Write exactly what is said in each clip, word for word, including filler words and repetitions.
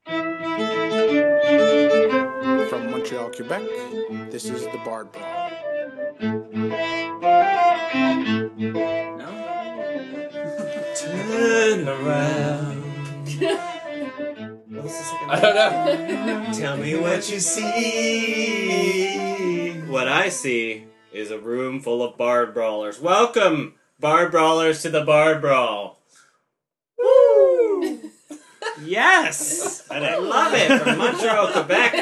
From Montreal, Quebec, this is the Bard Brawl. No? Turn around. What was the second I don't know. Tell me what you see. What I see is a room full of Bard Brawlers. Welcome, Bard Brawlers, to the Bard Brawl. Woo! Yes! And I love it. From Montreal, Quebec.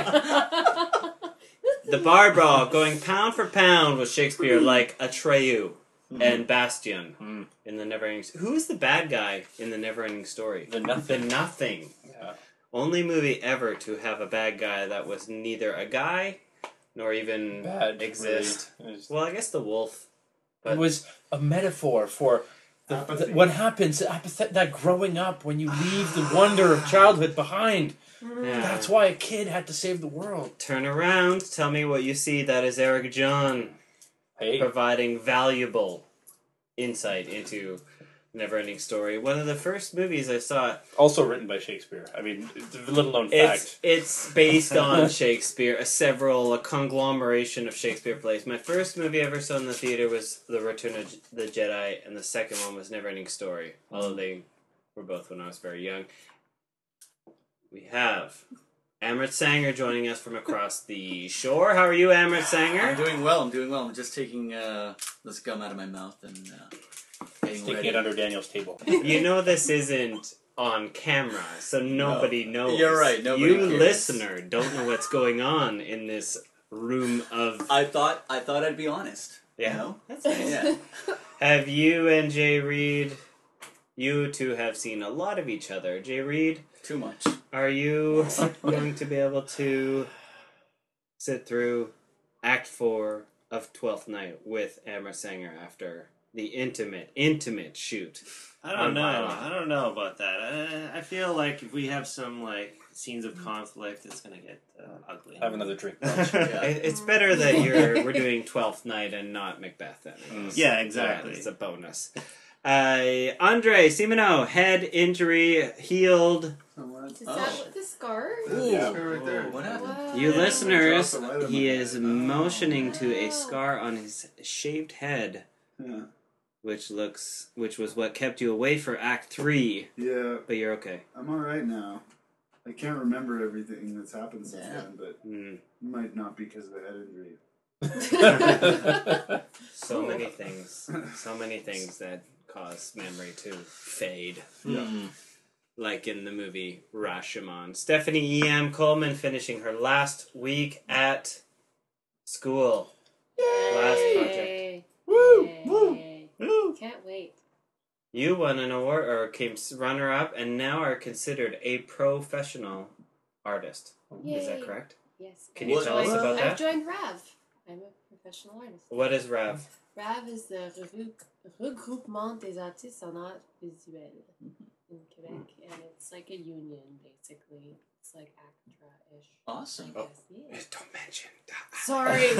The Bard Brawl, going pound for pound with Shakespeare like Atreyu mm-hmm. and Bastian mm. in the Neverending. Who is the bad guy in the Neverending Story? The Nothing. The Nothing. Yeah. Only movie ever to have a bad guy that was neither a guy nor even Bad, exist. Really. Was, well, I guess the wolf. But it was a metaphor for the, the, what happens, apathy, that growing up when you leave the wonder of childhood behind. Yeah. That's why a kid had to save the world. Turn around, tell me what you see. That is Eric John hey. providing valuable insight into Neverending Story. One of the first movies I saw. Also written by Shakespeare. I mean, it's a little known it's, fact. It's based on Shakespeare, a several, a conglomeration of Shakespeare plays. My first movie I ever saw in the theater was The Return of the Jedi, and the second one was Neverending Story, although they were both when I was very young. We have Amrit Sanger joining us from across the shore. How are you, Amrit Sanger? I'm doing well, I'm doing well. I'm just taking uh, this gum out of my mouth and... Uh, Sticking it under Daniel's table. You know this isn't on camera, so nobody no. knows. You're right, nobody You, cares. listener, don't know what's going on in this room of... I thought I thought I'd be honest. Yeah, you know? that's nice. Yeah. Have you and Jay Reed, you two have seen a lot of each other. Jay Reed? Too much. Are you going to be able to sit through Act four of Twelfth Night with Amrit Sanger after... the intimate, intimate shoot. I don't know. I don't know about that. I, I feel like if we have some like scenes of conflict, it's gonna get uh, ugly. Have another drink. Yeah. It's better that you're we're doing Twelfth Night and not Macbeth. Then. Mm. Yeah, exactly. Yeah, it's a bonus. Uh, Andre Simino, head injury healed. Is Oh. that what the scar? Ooh. Yeah, right there. What happened? Wow. You Yeah, listeners, drop the light on he my is head. motioning to a Wow. scar on his shaved head. Yeah. Which looks, which was what kept you away for Act Three. Yeah, But you're okay. I'm alright now. I can't remember everything that's happened since Yeah. then, but Mm. it might not be because of the head injury. So many things, so many things that cause memory to fade. Yeah. Like in the movie Rashomon. Stephanie E M. Coleman finishing her last week at school. Last project. Yay. Woo! Yay. Woo! Woo! Can't wait. You won an award, or came runner up, and now are considered a professional artist. Is that Yay. correct? Yes. Can I've you What- tell us joined- about I've that? joined R A V. I'm a professional artist. What is R A V? R A V is the Revue- Regroupement des Artistes en Art Visuel in Quebec, and it's like a union, basically. It's like ACTRA-ish. Awesome. Oh. Yes. Don't mention. Sorry.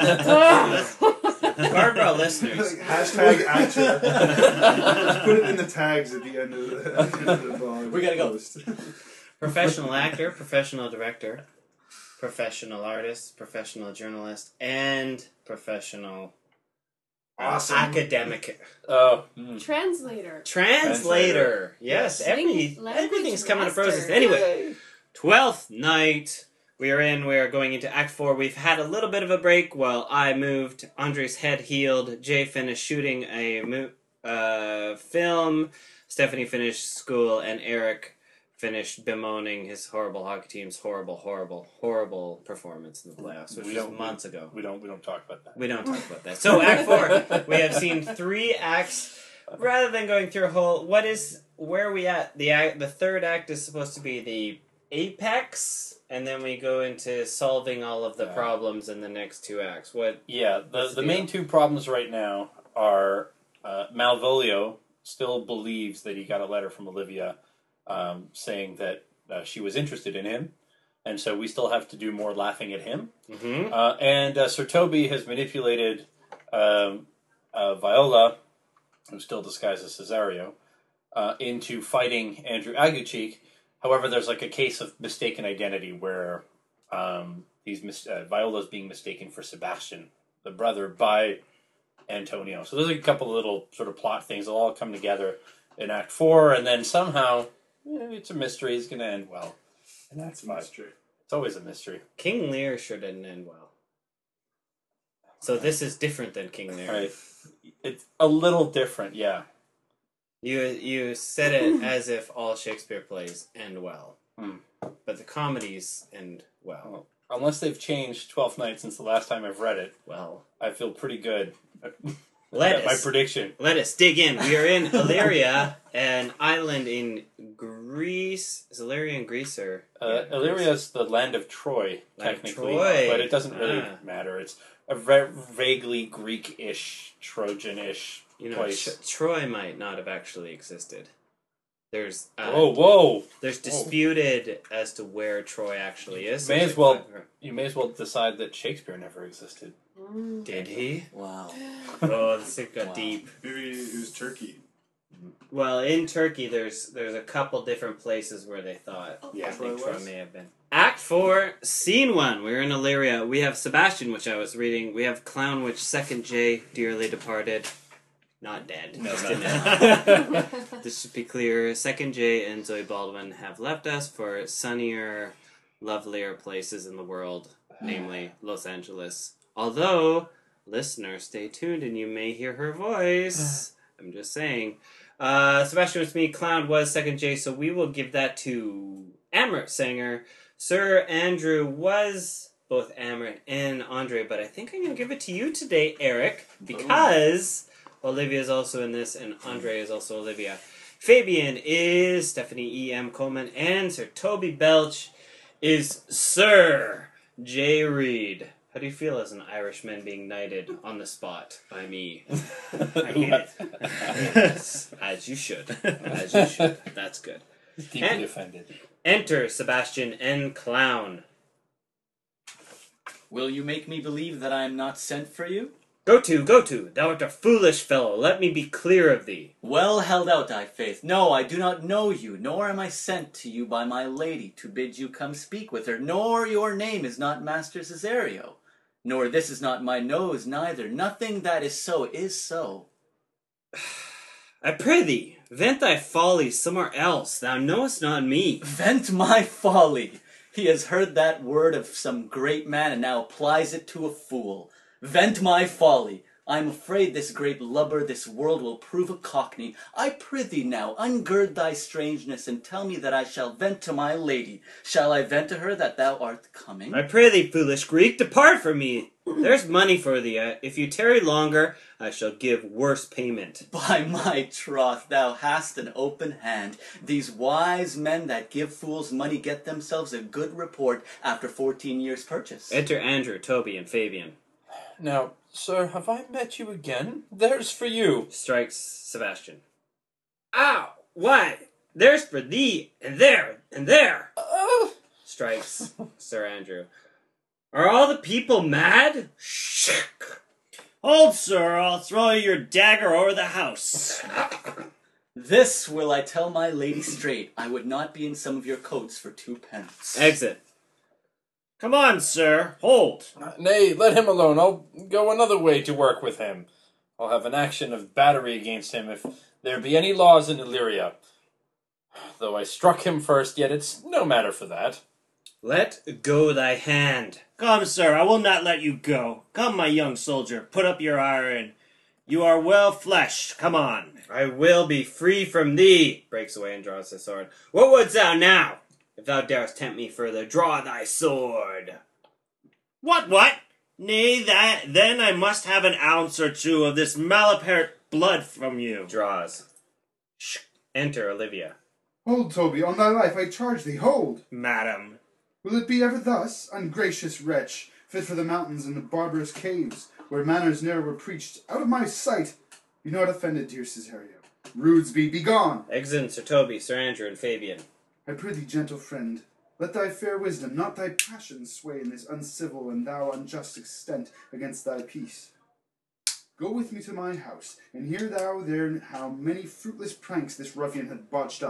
Barbara listeners. Hashtag actor. Put it in the tags at the end of the, at the, end of the blog We gotta go. post. Professional actor, professional director, professional artist, professional journalist, and professional uh, Awesome. academic Oh. mm. Translator. translator. Yes, every Language everything's coming to master. process. Anyway, twelfth night. We are in. We are going into Act Four. We've had a little bit of a break while I moved. Andre's head healed. Jay finished shooting a mo- uh, film. Stephanie finished school, and Eric finished bemoaning his horrible hockey team's horrible, horrible, horrible performance in the playoffs, which We was don't- months ago. We don't. We don't talk about that. We don't talk about that. So Act Four, we have seen three acts. Rather than going through a whole, what is where are we at? The act, the third act is supposed to be the apex, and then we go into solving all of the Yeah. problems in the next two acts. What? Yeah, the What's the the main deal? two problems right now are uh, Malvolio still believes that he got a letter from Olivia um, saying that uh, she was interested in him, and so we still have to do more laughing at him. Mm-hmm. Uh, and uh, Sir Toby has manipulated um, uh, Viola, who still disguises Cesario, uh, into fighting Andrew Aguchik, However, there's like a case of mistaken identity where um, these mis- uh, Viola's being mistaken for Sebastian, the brother, by Antonio. So there's a couple of little sort of plot things. They'll all come together in Act Four, and then somehow eh, it's a mystery. It's going to end well in Act Five. Mystery. It's always a mystery. King Lear sure didn't end well. So this is different than King Lear. Right. It's a little different, yeah. You you said it as if all Shakespeare plays end well, Hmm. but the comedies end well. Unless they've changed Twelfth Night since the last time I've read it, Well, I feel pretty good let at my us prediction. let us dig in. We are in Illyria, an island in Greece. Is Illyria in Greece or Uh, yeah, Illyria is the land of Troy, Land of technically, Troy. but it doesn't really Ah. matter. It's a ve- vaguely Greek-ish, Trojan-ish You know, place. Tro- Troy might not have actually existed. There's uh, whoa, whoa! there's disputed as to where Troy actually is. May There's as like well- five- You may as well decide that Shakespeare never existed. Mm. Did he? Wow. Oh, this thing got Wow. deep. Maybe it was Turkey. Well, in Turkey, there's there's a couple different places where they thought Yeah. I think Troy Troy was? may have been. Act four, scene one. We're in Illyria. We have Sebastian, which I was reading. We have Clown, which second J, dearly departed, not dead. No, Just not in dead. it. This should be clear. Second J and Zoe Baldwin have left us for sunnier, lovelier places in the world, namely Los Angeles. Although, listener, stay tuned and you may hear her voice. I'm just saying. Uh, Sebastian was me, Clown was second J, so we will give that to Amrit Sanger. Sir Andrew was both Amrit and Andre, but I think I'm going to give it to you today, Eric, because Olivia is also in this, and Andre is also Olivia. Fabian is Stephanie E. M. Coleman, and Sir Toby Belch is Sir J. Reed. How do you feel as an Irishman being knighted on the spot by me? I hate it. Yes, as you should. As you should. That's good. Deeply And- offended. Enter Sebastian and Clown. Will you make me believe that I am not sent for you? Go to, go to. Thou art a foolish fellow. Let me be clear of thee. Well held out, thy faith. No, I do not know you, nor am I sent to you by my lady to bid you come speak with her, nor your name is not Master Cesario, nor this is not my nose neither. Nothing that is so is so. I pray thee, vent thy folly somewhere else. Thou knowest not me. Vent my folly. He has heard that word of some great man and now applies it to a fool. Vent my folly. I am afraid this great lubber, this world will prove a cockney. I prithee now, ungird thy strangeness, and tell me that I shall vent to my lady. Shall I vent to her that thou art coming? I pray thee, foolish Greek, depart from me. There's money for thee. Uh, If you tarry longer, I shall give worse payment. By my troth, thou hast an open hand. These wise men that give fools money get themselves a good report after fourteen years' purchase. Enter Andrew, Toby, and Fabian. Now, sir, have I met you again? There's for you. Strikes Sebastian. Ow! Why? There's for thee, and there, and there! Uh, Strikes Sir Andrew. Are all the people mad? Shh! Hold, sir, I'll throw your dagger over the house. This will I tell my lady straight. I would not be in some of your coats for two pence. Exit. Come on, sir, hold. nay, let him alone. I'll go another way to work with him. I'll have an action of battery against him if there be any laws in Illyria. Though I struck him first, yet it's no matter for that. Let go thy hand. Come, sir, I will not let you go. Come, my young soldier, put up your iron. You are well fleshed. Come on. I will be free from thee. Breaks away and draws his sword. What wouldst thou now? If thou darest tempt me further, draw thy sword. What, what? Nay, that then I must have an ounce or two of this malapert blood from you. Draws. Shh. Enter Olivia. Hold, Toby, on thy life, I charge thee, hold! Madam. Will it be ever thus, ungracious wretch, fit for the mountains and the barbarous caves, where manners ne'er were preached, out of my sight? Be not offended, dear Cesario. Rudesby, be gone! Exit Sir Toby, Sir Andrew, and Fabian. I prithee, gentle friend, let thy fair wisdom, not thy passion, sway in this uncivil and thou unjust extent against thy peace. Go with me to my house, and hear thou there how many fruitless pranks this ruffian hath botched up.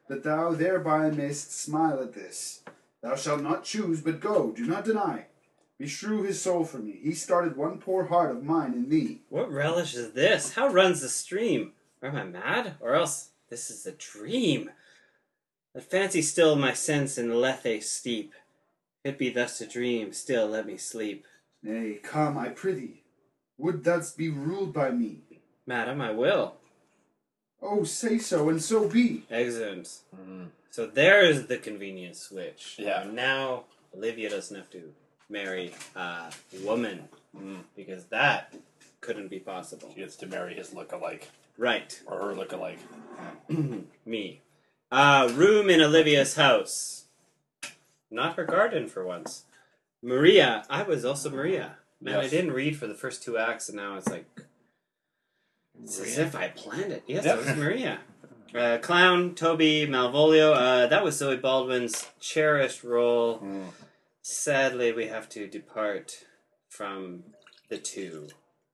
that thou thereby mayst smile at this. Thou shalt not choose, but go, do not deny. Beshrew his soul for me, he started one poor heart of mine in thee. What relish is this? How runs the stream? Or am I mad? Or else this is a dream? But fancy still my sense in Lethe steep. If it be thus a dream, still let me sleep. Nay, come, I prithee. Would thou'dst be ruled by me? Madam, I will. Oh, say so, and so be. Excellent. Mm. So there is the convenient switch. Yeah. Now Olivia doesn't have to marry a woman Mm. because that couldn't be possible. She gets to marry his lookalike. Right. Or her lookalike. Me. Uh, room in Olivia's house. Not her garden for once. Maria. I was also Maria. Man, I Yes. didn't read for the first two acts, and now it's like it's as if I planned it. Yes, Yep. it was Maria. Uh, Clown, Toby, Malvolio. Uh, that was Zoe Baldwin's cherished role. Mm. Sadly, we have to depart from the two,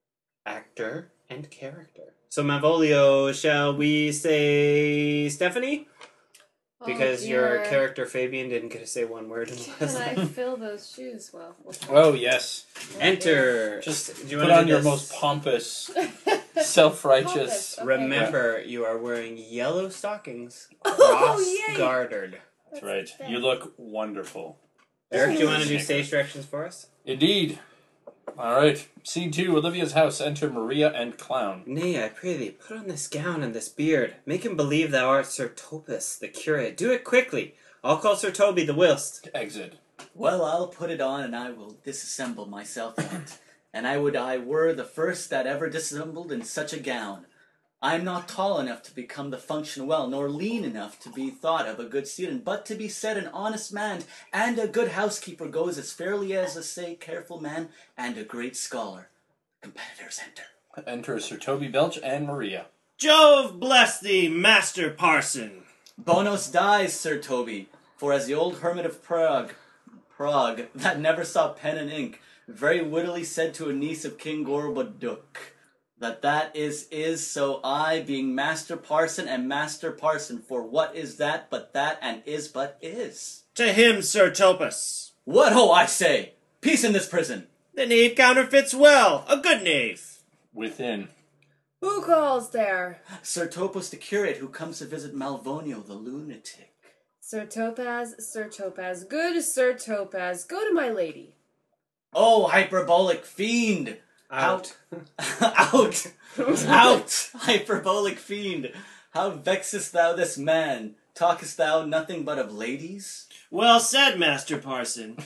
actor and character. So, Malvolio, shall we say Stephanie? Because Oh, your dear. character Fabian didn't get to say one word in the Can last I line. fill those shoes? Well, Oh, yes. Enter. Just do you put wanna on do your this? most pompous, self-righteous... Pompous. Okay. Remember, you are wearing yellow stockings, Oh, yay! cross-gartered. That's right. You look wonderful. Eric, do you want to do Snicker. stage directions for us? Indeed. All right. Scene two, Olivia's house. Enter Maria and Clown. Nay, I pray thee, put on this gown and this beard. Make him believe thou art Sir Topus, the curate. Do it quickly. I'll call Sir Toby the whilst. Exit. Well, I'll put it on, and I will disassemble myself in it. And I would I were the first that ever disassembled in such a gown. I am not tall enough to become the function well, nor lean enough to be thought of a good student, but to be said an honest man and a good housekeeper goes as fairly as a say careful man and a great scholar. Competitors enter. Enter Sir Toby Belch and Maria. Jove bless thee, Master Parson. Bonos dies, Sir Toby, for as the old hermit of Prague, Prague, that never saw pen and ink, very wittily said to a niece of King Gorboduc, that that is is, so I, being Master Parson, am Master Parson, for what is that but that, and is but is? To him, Sir Topus. What ho, I say! Peace in this prison! The knave counterfeits well, a good knave. Within. Who calls there? Sir Topus the curate, who comes to visit Malvolio the lunatic. Sir Topaz, Sir Topaz, good Sir Topaz, go to my lady. Oh, hyperbolic fiend! Out. Out! Out! Hyperbolic fiend! How vexest thou this man? Talkest thou nothing but of ladies? Well said, Master Parson.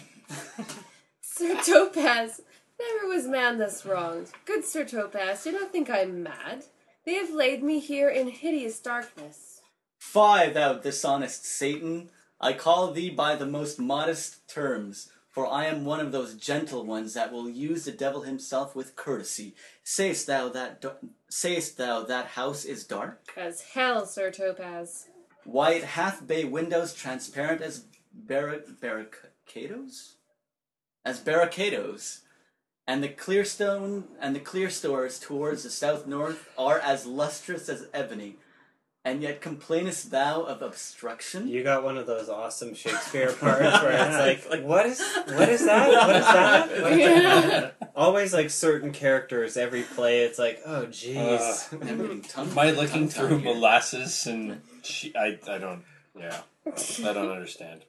Sir Topaz, never was man thus wronged. Good Sir Topaz, do not think I am mad. They have laid me here in hideous darkness. Fie, thou dishonest Satan! I call thee by the most modest terms, for I am one of those gentle ones that will use the devil himself with courtesy. Sayest thou that do- sayest thou that house is dark? As hell, Sir Topaz. Why, it hath bay windows transparent as barri- barricadoes? As barricadoes. And the clear stone and the clear stores towards the south north are as lustrous as ebony. And yet complainest thou of obstruction? You got one of those awesome Shakespeare parts where it's like, what is, what is that? What is that? What is that? Always like certain characters, every play, it's like, oh jeez. I'm getting tongue- Am I looking tongue-tied through here. molasses and she, I, I don't, yeah. I don't understand.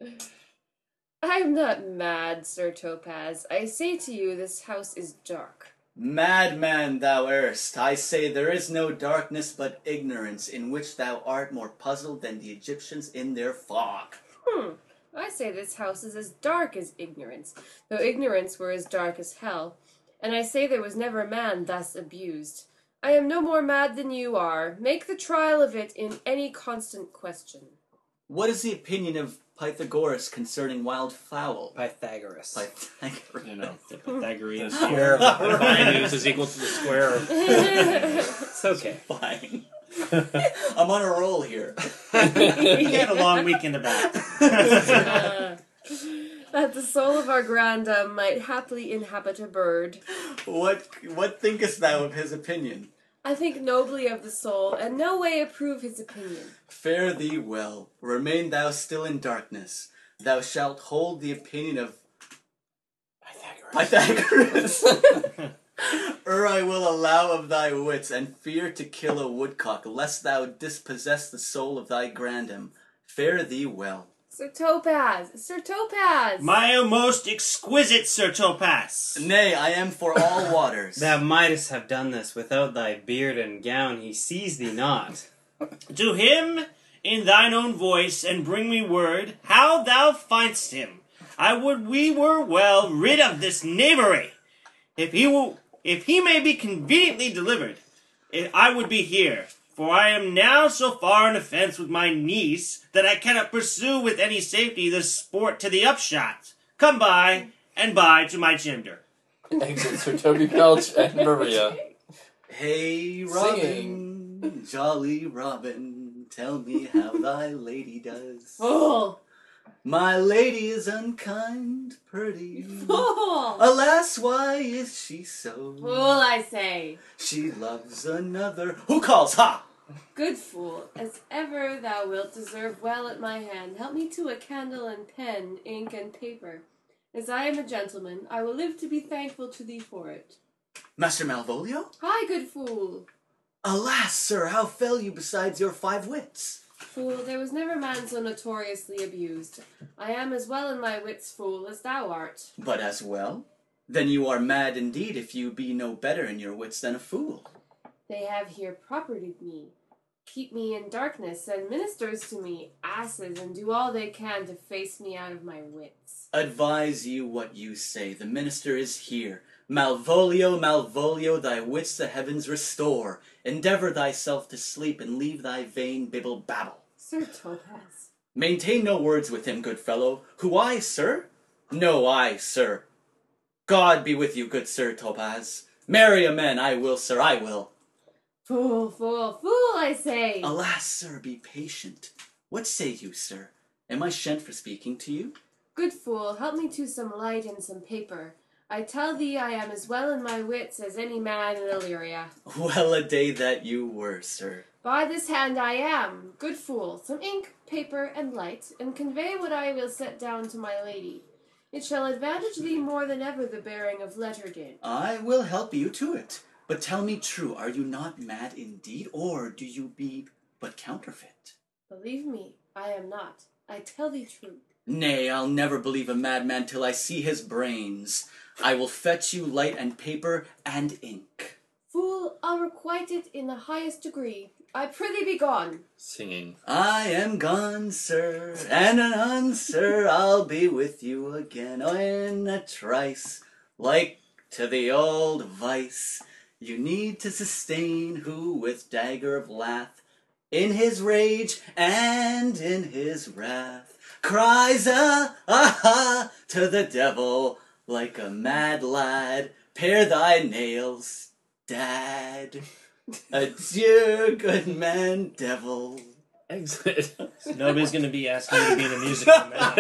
I am not mad, Sir Topaz. I say to you, this house is dark. Madman thou erst, I say there is no darkness but ignorance, in which thou art more puzzled than the Egyptians in their fog. Hmm. I say this house is as dark as ignorance, though ignorance were as dark as hell. And I say there was never man thus abused. I am no more mad than you are. Make the trial of it in any constant question. What is the opinion of Pythagoras concerning wild fowl? Pythagoras. Pythagoras. You know, The Pythagorean the square of the hypotenuse is equal to the square of... It's okay. Fine. I'm on a roll here. We get a long week in the back. Uh, that the soul of our grandam might happily inhabit a bird. What what thinkest thou of his opinion? I think nobly of the soul, and no way approve his opinion. Fare thee well. Remain thou still in darkness. Thou shalt hold the opinion of Pythagoras. Or I will allow of thy wits, and fear to kill a woodcock, lest thou dispossess the soul of thy grandam. Fare thee well. Sir Topaz! Sir Topaz! My most exquisite Sir Topaz! Nay, I am for all waters. Thou mightest have done this without thy beard and gown, he sees thee not. To him, in thine own voice, and bring me word, how thou find'st him. I would we were well rid of this knavery. If he will, if he may be conveniently delivered, if I would be here. For I am now so far in offence with my niece that I cannot pursue with any safety the sport to the upshot. Come by, and by to my chamber. Exit Sir Toby Belch and Maria. Hey, Robin, jolly Robin, tell me how thy lady does. Fool! My lady is unkind, pretty. Fool! Alas, why is she so? Fool, I say. She loves another. Who calls? Ha! Good fool, as ever thou wilt deserve well at my hand, help me to a candle and pen, ink and paper. As I am a gentleman, I will live to be thankful to thee for it. Master Malvolio? Hi, good fool. Alas, sir, how fell you besides your five wits? Fool, there was never man so notoriously abused. I am as well in my wits, fool, as thou art. But as well? Then you are mad indeed if you be no better in your wits than a fool. They have here propertied me, keep me in darkness, send ministers to me, asses, and do all they can to face me out of my wits. Advise you what you say. The minister is here. Malvolio, Malvolio, thy wits the heavens restore. Endeavour thyself to sleep, and leave thy vain bibble babble. Sir Topaz. Maintain no words with him, good fellow. Who I, sir? No, I, sir. God be with you, good Sir Topaz. Marry a man, I will, sir, I will. Fool, fool, fool, I say. Alas, sir, be patient. What say you, sir? Am I shent for speaking to you? Good fool, help me to some light and some paper. I tell thee I am as well in my wits as any man in Illyria. Well a day that you were, sir. By this hand I am. Good fool, some ink, paper, and light, and convey what I will set down to my lady. It shall advantage thee more than ever the bearing of letter did. I will help you to it. But tell me true, are you not mad indeed, or do you be but counterfeit? Believe me, I am not. I tell thee truth. Nay, I'll never believe a madman till I see his brains. I will fetch you light and paper and ink. Fool, I'll requite it in the highest degree. I prithee be gone. Singing. I am gone, sir, and anon, sir, I'll be with you again in a trice. Like to the old vice, you need to sustain who with dagger of lath, in his rage and in his wrath, cries ah, ah, ah, to the devil, like a mad lad, pare thy nails, dad. Adieu, good man, devil. Exit. Nobody's going to be asking you to be in a musical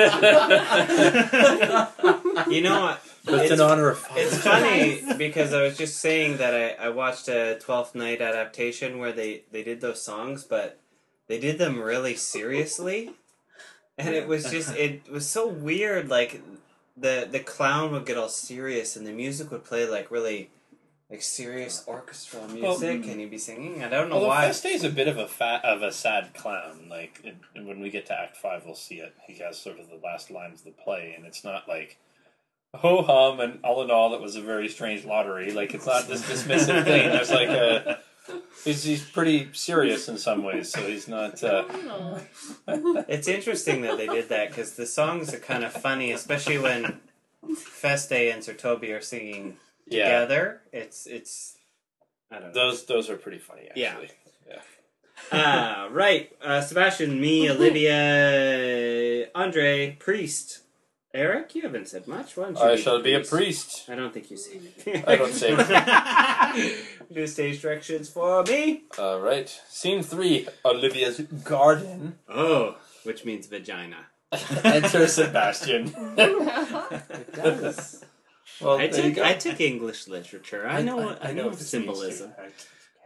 now. You know what? Just It's- in honor of It's funny because I was just saying that I, I watched a Twelfth Night adaptation where they, they did those songs, but they did them really seriously, and it was just it was so weird. Like the the clown would get all serious, and the music would play like really like serious orchestral music, and he'd be singing. I don't know Well, why. Feste is a bit of a fat of a sad clown. Like it, and when we get to Act Five, we'll see it. He has sort of the last lines of the play, and it's not like ho hum and all in all, it was a very strange lottery. Like it's not this dismissive thing. There's like a he's he's pretty serious in some ways, so he's not. Uh, Oh. It's interesting that they did that because the songs are kind of funny, especially when Feste and Sir Toby are singing yeah, together. It's it's I don't know. those those are pretty funny Yeah. actually. Yeah. Ah, right. Uh, Sebastian, me, Olivia, Andre, Priest. Eric, you haven't said much. Why don't you I be shall the be a priest? priest. I don't think you say. I don't say. Do stage directions for me. All right. Scene three: Olivia's garden. Oh, which means vagina. Enter Sebastian. It does. Well, I there you took go. I took English literature. I know. I, know what this means, symbolism. too.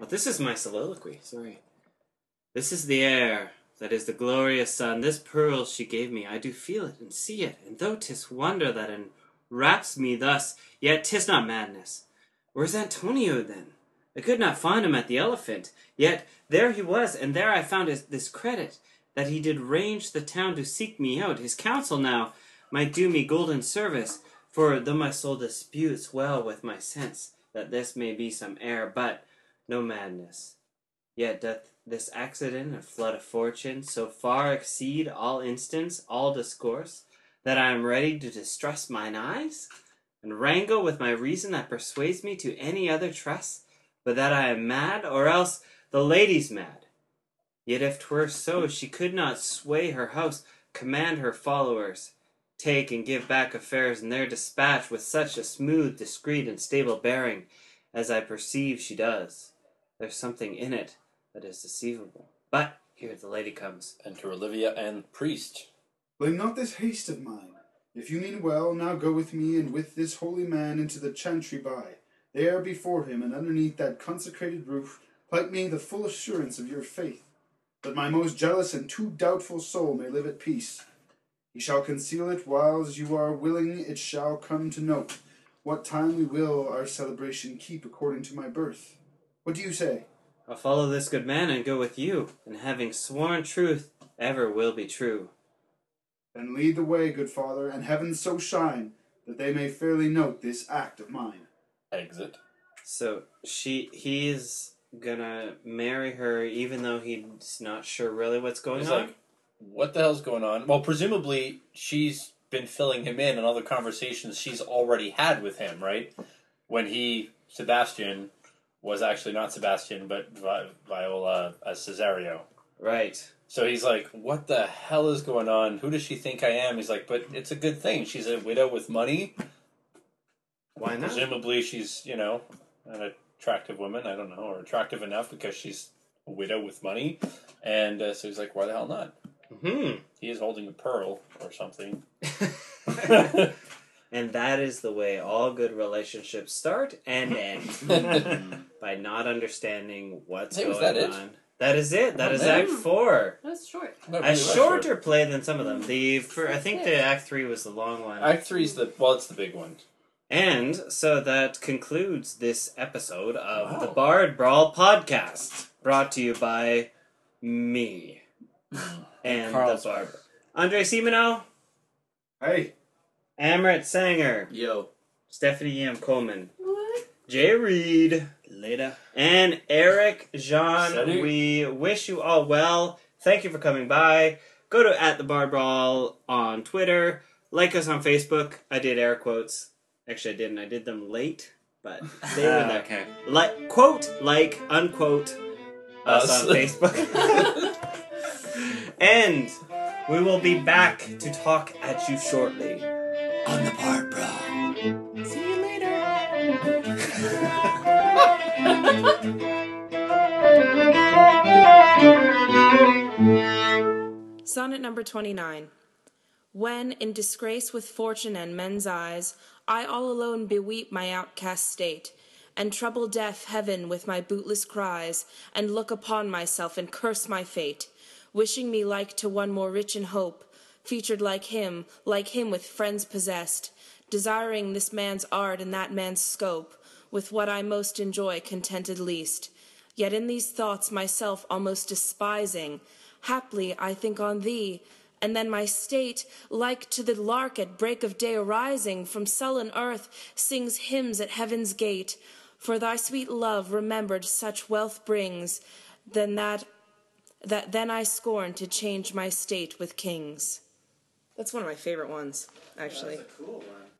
Well, this is my soliloquy. Sorry. This is the air, that is the glorious sun. This pearl she gave me, I do feel it and see it. And though 'tis wonder that enwraps me thus, yet 'tis not madness. Where's Antonio, then? I could not find him at the Elephant. Yet there he was, and there I found his, this credit, that he did range the town to seek me out. His counsel now might do me golden service, for though my soul disputes well with my sense, that this may be some error, but no madness. Yet doth this accident, a flood of fortune, so far exceed all instance, all discourse, that I am ready to distrust mine eyes, and wrangle with my reason that persuades me to any other trust, but that I am mad, or else the lady's mad. Yet if 'twere so, she could not sway her house, command her followers, take and give back affairs in their dispatch with such a smooth, discreet, and stable bearing, as I perceive she does. There's something in it that is deceivable. But here the lady comes. Enter Olivia and priest. Blame not this haste of mine. If you mean well, now go with me and with this holy man into the chantry by. There before him and underneath that consecrated roof, plight me the full assurance of your faith, that my most jealous and too doubtful soul may live at peace. He shall conceal it whiles you are willing it shall come to note, what time we will our celebration keep according to my birth. What do you say? I'll follow this good man and go with you, and having sworn truth, ever will be true. Then lead the way, good father, and heaven so shine, that they may fairly note this act of mine. Exit. So she, he's gonna marry her even though he's not sure really what's going He's on? like, what the hell's going on? Well, presumably she's been filling him in on other conversations she's already had with him, right? When he, Sebastian, was actually not Sebastian, but Vi- Viola as Cesario. Right. So he's like, what the hell is going on? Who does she think I am? He's like, but it's a good thing. She's a widow with money. Why not? Presumably she's, you know, an attractive woman. I don't know, or attractive enough because she's a widow with money. And uh, so he's like, why the hell not? Hmm. He is holding a pearl or something. And that is the way all good relationships start and end. By not understanding what's Hey, was going that it? on. That is it. That Oh, is man. Act Four. That's short. No, A really was shorter play than some of them. The for, I think the Act Three was the long one. Act Three's the well, it's the big one. And so that concludes this episode of Wow. the Bard Brawl podcast, brought to you by me and Carl the Barber. Andre Simino, Hey, Amrit Sanger, Yo. Stephanie Yam Coleman, What? Jay Reed, Later. and Eric Jean. Salut. We wish you all well. Thank you for coming by. Go to at the Bard Brawl on Twitter. Like us on Facebook. I did air quotes. Actually, I didn't. I did them late, but they were Ah, there. okay. Like quote, like, unquote us, Us. on Facebook. And we will be back to talk at you shortly on the Bard Brawl. See you later. Sonnet number twenty-nine. When, in disgrace with fortune and men's eyes, I all alone beweep my outcast state, and trouble deaf heaven with my bootless cries, and look upon myself and curse my fate, wishing me like to one more rich in hope, featured like him, like him with friends possessed, desiring this man's art and that man's scope, with what I most enjoy contented least. Yet in these thoughts myself almost despising, haply I think on thee, and then my state, like to the lark at break of day arising from sullen earth, sings hymns at heaven's gate. For thy sweet love remembered such wealth brings, than that, that then I scorn to change my state with kings. That's one of my favorite ones, actually. That's a cool one.